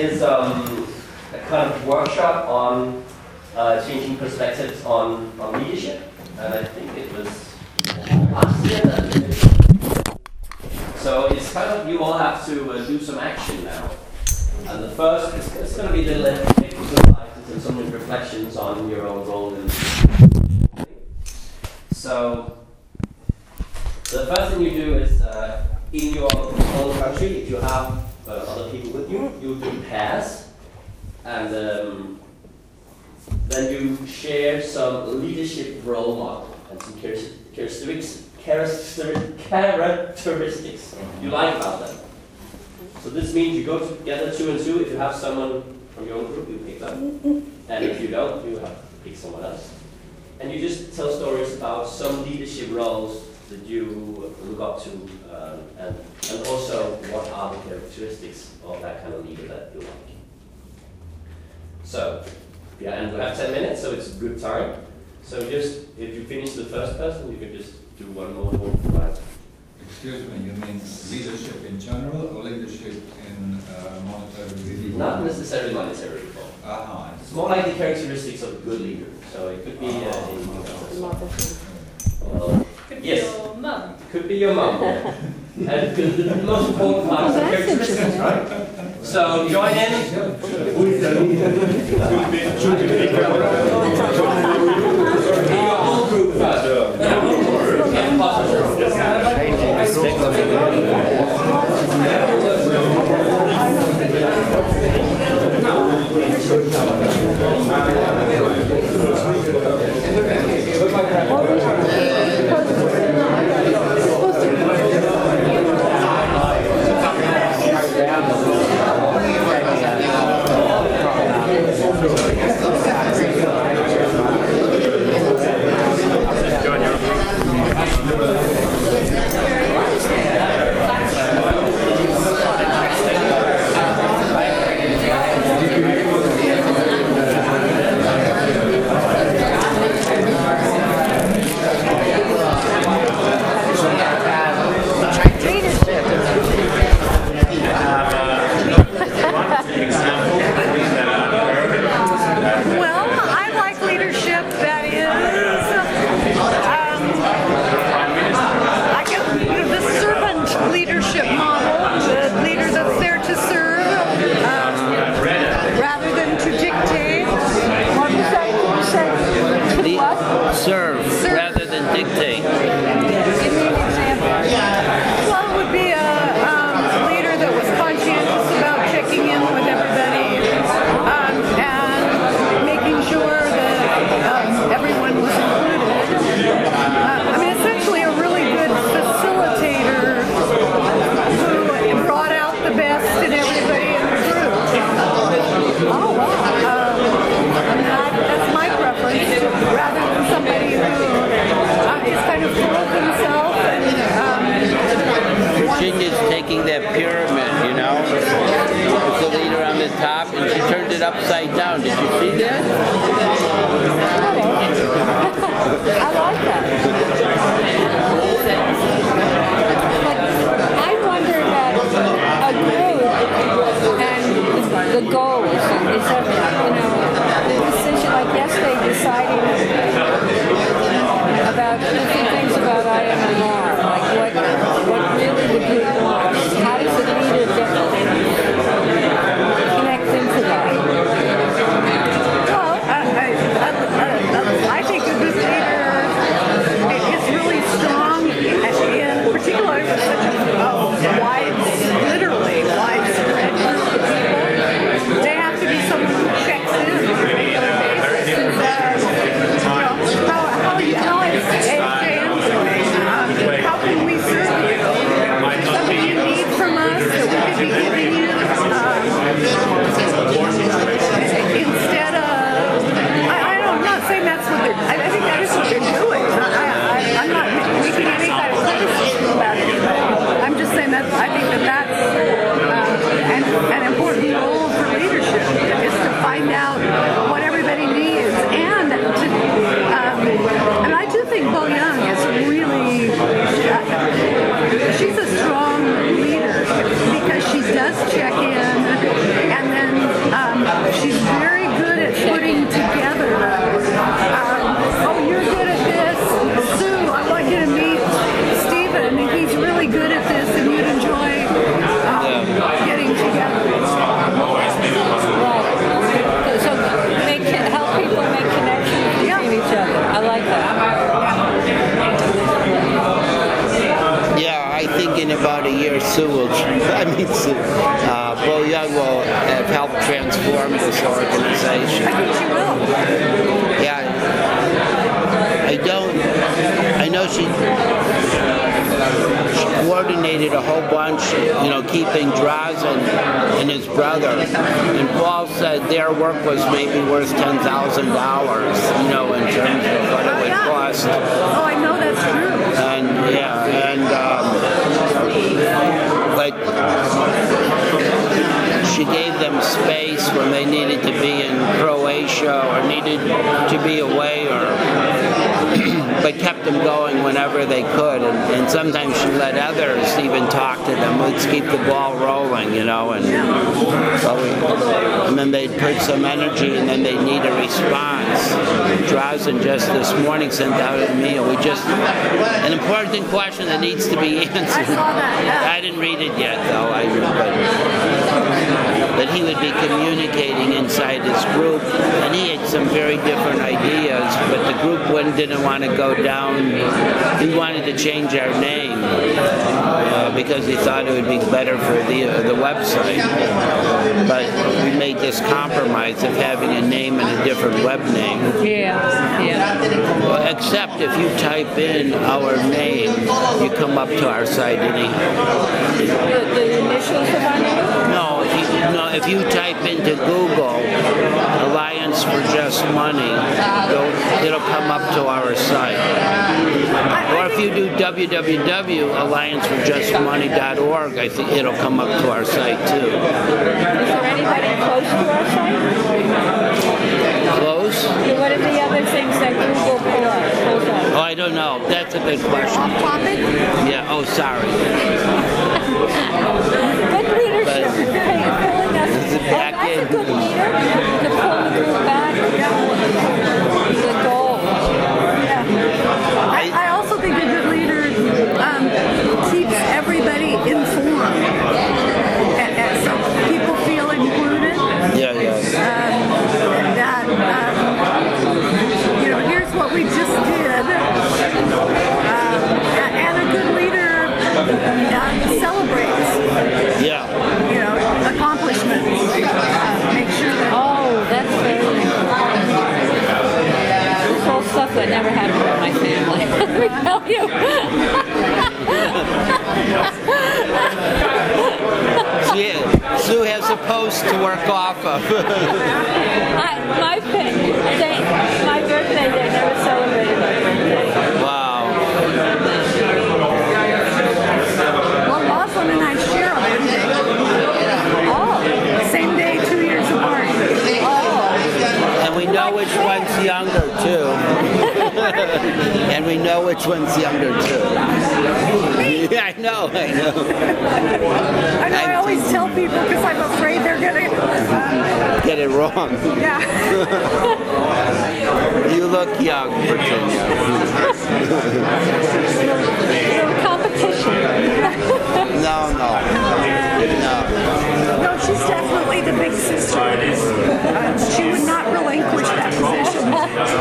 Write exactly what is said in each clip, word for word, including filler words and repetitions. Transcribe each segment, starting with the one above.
is um, a kind of workshop on uh, changing perspectives on, on leadership. And I think it was last year that we did it. So it's kind of, you all have to uh, do some action now. And the first, it's, it's going to be a little exercises and some reflections on your own role in. So the first thing you do is, uh, in your own country, if you have uh, other people with you, you do pairs, and um, then you share some leadership role model and some characteristics, characteristics you like about them. So this means you go together two and two. If you have someone from your own group, you pick them, and if you don't, you have to pick someone else. And you just tell stories about some leadership roles that you look up to, um, and, and also what are the characteristics of that kind of leader that you like. So, yeah, and we have ten minutes, so it's a good time. So just, if you finish the first person, you can just do one more one. Excuse me, you mean leadership in general or leadership in uh, monetary reform? Not necessarily monetary reform. Uh-huh. It's more like the characteristics of a good leader. So it could be uh, in, uh, Could be yes. your mum. Could be your mum. Yeah. And the, the most important part is the characteristics, right? So join in. Your whole group first. And positive. Upside down. Did you see that? I like that. I wonder that a group and the goals is that, you know, the decision, like yesterday deciding about different things about I M M R, like what, what really the group wants. How does the leader get connect into that? Well, I, I, I, I think a good leader Sue will, I mean, Sue, uh, Bo Young will have helped transform this organization. I think she will. Yeah, I don't, I know she, she coordinated a whole bunch, you know, keeping Drazen and his brother. And Paul said their work was maybe worth ten thousand dollars, you know, in terms of what it would cost. Oh, I know that's true. And, yeah, and, um, but she gave them space when they needed to be in Croatia or needed to be away, or but kept them going whenever they could. And, and sometimes she let others even talk to them. Let's keep the ball rolling, you know. And, so we, and then they'd put some energy, and then they'd need a response. Drazen just this morning sent out an email. We just an important question that needs to be answered. I saw that. Yeah. I didn't read it yet, though. I, but, that he would be communicating inside his group, and he had some very different ideas, but the group wouldn't, didn't want to go down. He wanted to change our name uh, because he thought it would be better for the uh, the website. But we made this compromise of having a name and a different web name. Yeah, yeah. Well, except if you type in our name, you come up to our site, any. The, the initials of our name? No, if you, no, if you type into Google Alliance for Just Money, it'll, it'll come up to our site. Or if you do w w w dot alliance for just money dot org, I think it'll come up to our site too. Is there anybody close to our site? Close? What are the other things that Google pull up? Pulls up? Oh, I don't know. That's a good question. Off topic? Yeah, oh, sorry. Good leadership. But- Hey, you're pulling us. Is it Oh, back that's in? a good leader to pull the group back. The goal. Yeah. I, I also think a good leader um, keeps everybody informed. And, and so people feel included. Yeah, yeah. Um, that, um, you know, here's what we just did. Um, and a good leader uh, celebrates, Yeah. you know, accomplishments. Uh, make sure that. Oh, that's very This whole stuff that never happened in my family. Let me tell you. She, Sue has a post to work off of. I, my, fa- they, my birthday, they never celebrated my birthday. Wow. Well, Rosalind and I share a birthday. Oh, Same day, two years apart. oh. And we know which one's younger, too. And we know which one's younger, too. Yeah, I know, I know. I know I always tell people because I'm afraid they're going to, uh, Get it wrong. yeah. You look young, Virginia. So competition. No, no. No. No, she's definitely the big sister. Uh, she would not relinquish that position.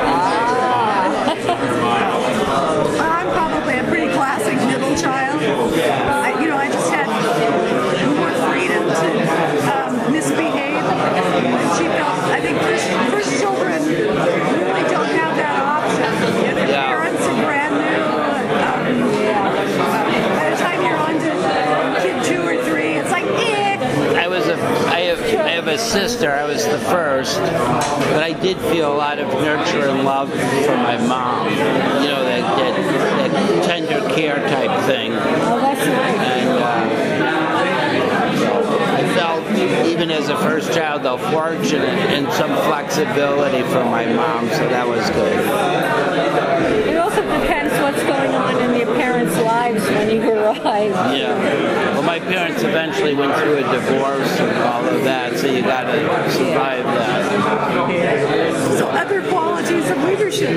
I'm probably a pretty classic middle child. I, you know, I just had more freedom to um, misbehave. And she felt, I think first, first children really don't have that option. Their Yeah. parents are brand new. Um, by the time you're on to kid two or three, it's like, eh. I was a, I have, I have a sister. I was the first, but I did feel a lot of nurture and love from my mom. You know, that, that, that tender care type thing. Oh, that's nice. And uh, so I felt, even as a first child, though, fortunate in some flexibility from my mom. So that was good. It also depends what's going on in your parents' lives when you arrive. Yeah. Well, my parents eventually went through a divorce and all of that, so you got to survive that. So other qualities of leadership.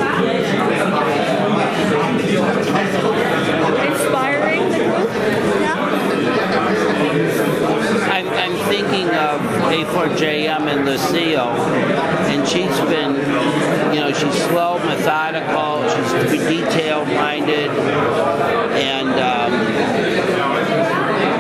Inspiring the group. Yeah. I'm, I'm thinking of A four J M and Lucille, and she's been, you know, she's slow, methodical, she's detail-minded, and um,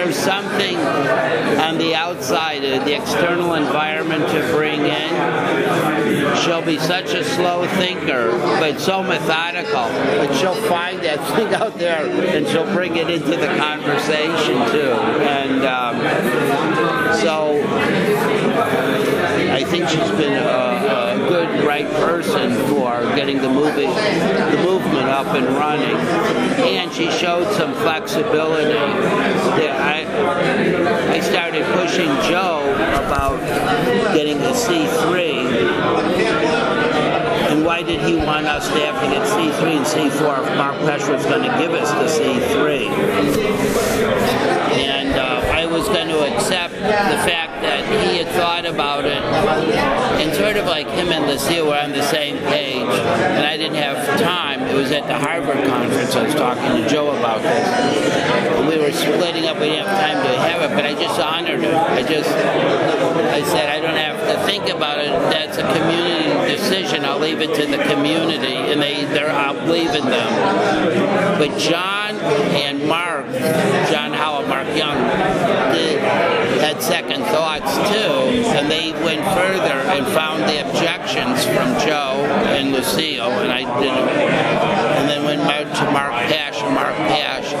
her something on the outside, uh, the external environment to bring in, she'll be such a slow thinker, but so methodical. But she'll find that thing out there, and she'll bring it into the conversation too. And um, so I think she's been a, a good, right person for getting the movie, the movement up and running. And she showed some flexibility. That I, I started pushing Joe about getting the C three. And why did he want us to have to get C three and C four if Mark Pesch was going to give us the C three? And uh, I was going to accept the fact that he had thought about it, and sort of like him and Lucille were on the same page, and I didn't have time. It was at the Harvard conference. I was talking to Joe about this. And we were splitting up. We didn't have time to have it, but I just honored him. I just, I said, I don't have to think about it. That's a community decision. I'll leave it to the community, and they, they're, I'll believe in them. But John and Mark, John Howell, Mark Young, did, had second thoughts too, and they went further and found the objections from Joe and Lucille, and I didn't. And then went to Mark Pesch, and Mark Pesch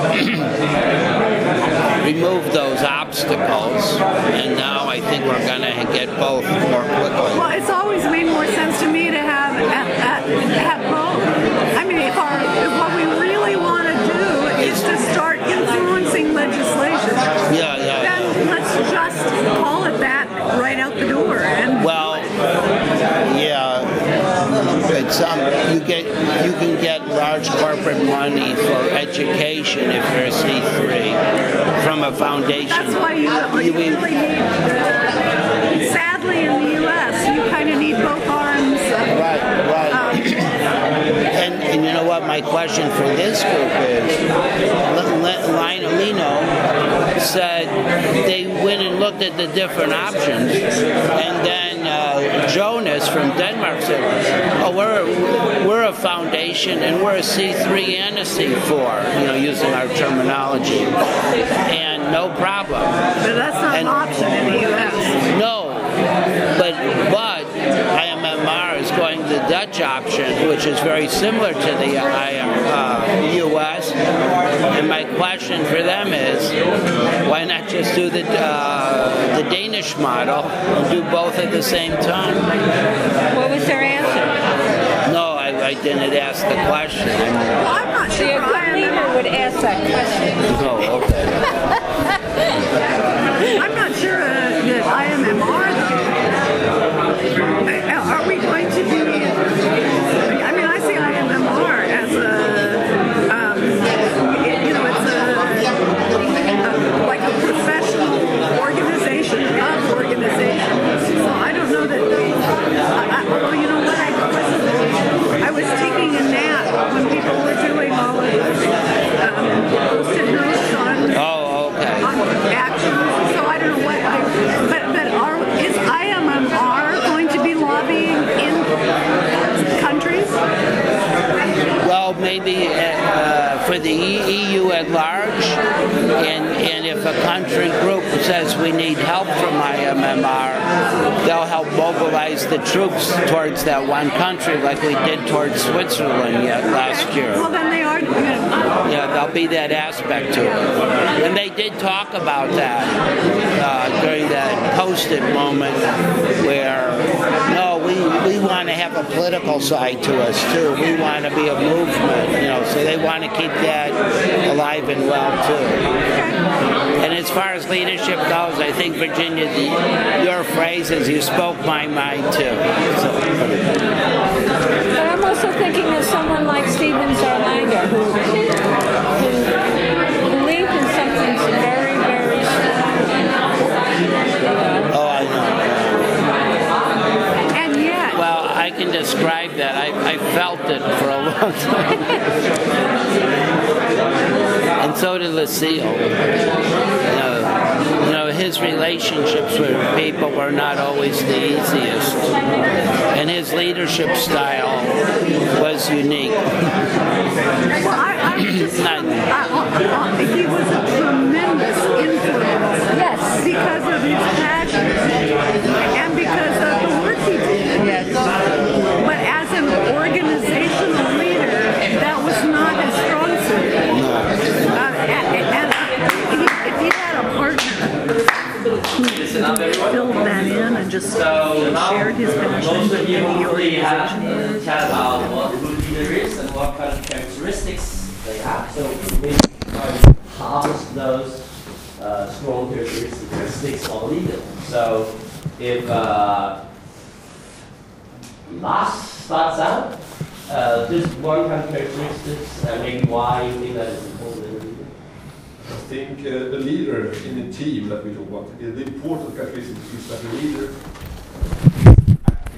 removed those obstacles, and now I think we're going to get both more quickly. Well, it's always made more sense to me to have uh, have both. I mean, if, our, if what we really want to do is to start influencing legislation, yeah, yeah, then yeah. let's just call it that right out the door. And well, yeah, it's um, you get you can get large corporate money for education if you're a C three from a foundation. That's why you, you really need. Uh, sadly, in the U S, you kind of need both arms. Uh, right, right. Um, and, and you know what? My question for this group is, Lionel Lino said they went and looked at the different options, and then uh, Jonas from Denmark said, "Oh, we're we're a foundation, and we're a C three and a C four, you know, using our terminology, and no problem." But that's not and, an option in the U S. No, but but I M M R is going the Dutch option, which is very similar to the uh, U S. And my question for them is, why not just do the uh, the Danish model and do both at the same time? What was their answer? No, I, I didn't ask the question. Well, I'm not See, sure. a good leader would ask that question. Oh, okay. I'm not sure uh, that I M M R, though. Are we going to be, I mean, I see I M M R as a, um, it, you know, it's a, a, like a professional organization of organizations. So I don't know that, I, I, although you know what, I was, I was taking a nap when people were doing all of this, um, post-it notes on, Oh, okay. on actions. So I don't know what, I, but, but are, is I M M R going to be lobbying in countries? Well, maybe uh, for the E U at large, and, and if a country group says we need help from I M M R, they'll help mobilize the troops towards that one country like we did towards Switzerland yet last year. Well, then they are. Yeah, there'll be that aspect to it. And they did talk about that uh, during that post-it moment where, no, we, we want to have a political side to us too. We want to be a movement, you know, so they want to keep that alive and well too. And as far as leadership goes, I think, Virginia, the, your phrase is you spoke my mind too. So. But I'm also thinking of someone like Stephen Zarlanger, who, who believed in something very, very strong. Oh, I know. And yet. Well, I can describe that. I, I felt it for a long time. And so did Lucille. You know, you know, his relationships with people were not always the easiest. And his leadership style was unique. Well, I, I was just, I, I, I, he was a tremendous influence we have a chat about what a good leader is and what kind of characteristics they have. So we try to harvest those uh, strong characteristics of a leader. So if uh, Lars starts out, uh, just one kind of characteristics and maybe why you think that is important in a leader. I think uh, the leader in a team that we talk about, uh, the important characteristic is that the leader